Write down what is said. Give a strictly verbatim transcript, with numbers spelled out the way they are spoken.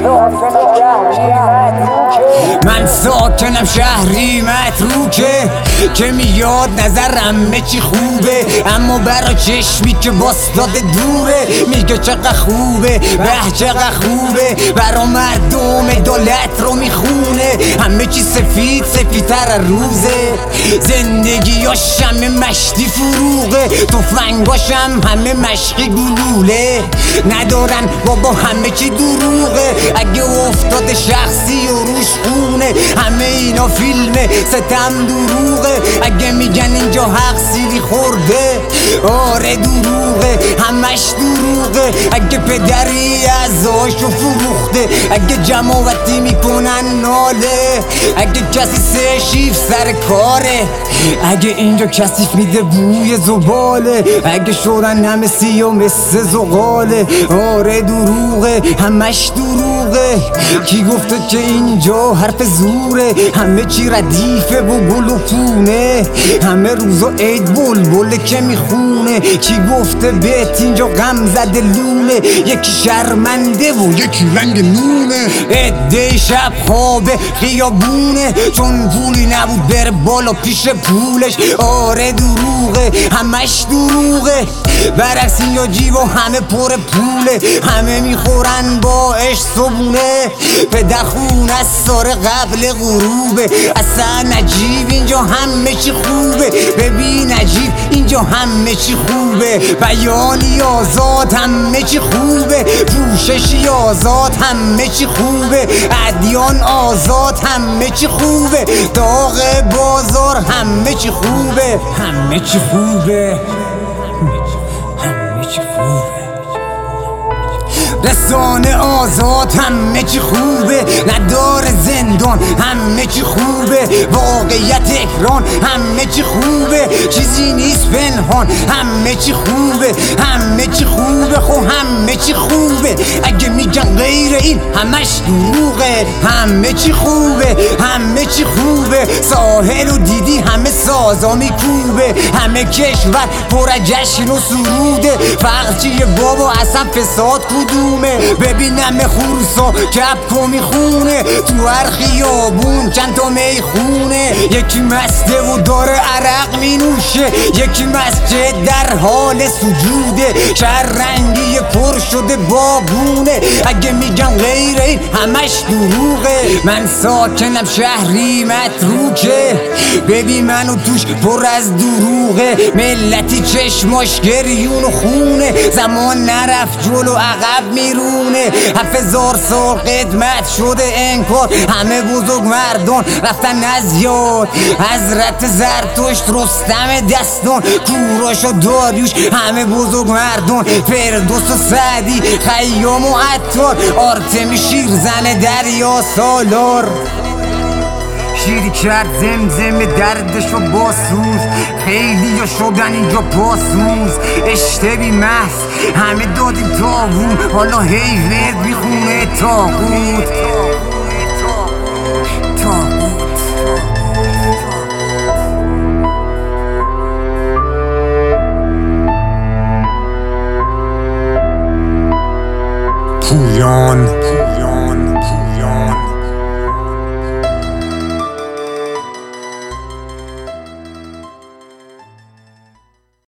من ساکنم شهری متروکه که میاد نظرم چی خوبه، اما برا چشمی که باستاد دوره میگه چقدر خوبه، به چقدر خوبه، برا مردم دولت رو میخونه همه چی سفید سفیدتر روزه، زندگیاش همه مشتی فروغه، تفنگاشم همه مشقی گلوله، ندارن بابا همه چی دروغه، اگه افتاد شخصی و روش خونه همه اینا فیلمه ستم دروغه، اگه میگن اینجا حق سیری خورده آره دروغه همش دروغه، اگه پدری ازاشو فروخته، اگه جماعتی میکنن ناله، اگه کسی سه شیف سر کاره، اگه اینجا کسیف میده بوی زباله، اگه شدن همه سیاه مثل زغاله آره دروغه همش دروغه، کی گفته که اینجا حرف زوره، همه چی ردیفه و گل و پونه، همه روزا عید بلبله که میخونه، کی گفته بهت اینجا غم زده لونه، یکی شرمنده و یکی رنگ نونه، عده شب خواب خیابونه چون پولی نبود بره بالا پیش پولش آره دروغه همش دروغه، برعکس اینجا جیب و همه پر پوله، همه میخورن با عشق صبونه، پدر خونه از سار قبل غروبه، اصلا نجیب اینجا همه چی خوبه، ببین نجیب اینجا همه چی خوبه، بیانی آزاد همه چی خوبه، پوششی آزاد همه چی خوبه، ادیان آزاد همه چی خوبه، داغ بازار همه چی خوبه، همه چی خوبه، همه چی خوبه، رسانه آزاد همه چی خوبه، نداره زندان همه چی خوبه، واقعیت اکران همه چی خوبه، چیزی نیست پنهان همه چی خوبه، همه چی خوبه خو همه چی خوبه، اگه میگن غیر این همش دروغه، همه چی خوبه همه چی خوبه، ساحل و دیدی همه سازا میکوبه، همه کشور پر جشن و سروده، فقط چیه بابا اصلا فساد کدومه، ببینم خروسا کپکو میخونه، تو هر خیابون چند تا میخونه، یکی مسته و داره عرق مینوشه، یکی مسجد در حال سجوده، شهر رنگی پر شده بابونه، اگه میگن غیر این همش دروغه، من ساکنم شهری متروکه، ببین منو توش پر از دروغه، ملتی چشماش گریون و خونه، زمان نرفت جلو عقب میرونه، هفت هزار سال قدمت شده انکار، همه بزرگ مردان رفتن از یاد، حضرت زرتشت رستم دستان، کوروش و داریوش همه بزرگ مردان، فردوس و سعدی خیام و عطار، آرتمی شیرزن دریا سالار، شیری کرد زمزم دردش و باسوز، خیلی ها شدن اینجا پاسوز، اشتبی محض همه دادیم تاغون، حالا هی ورد میخونه تاغوت پویان.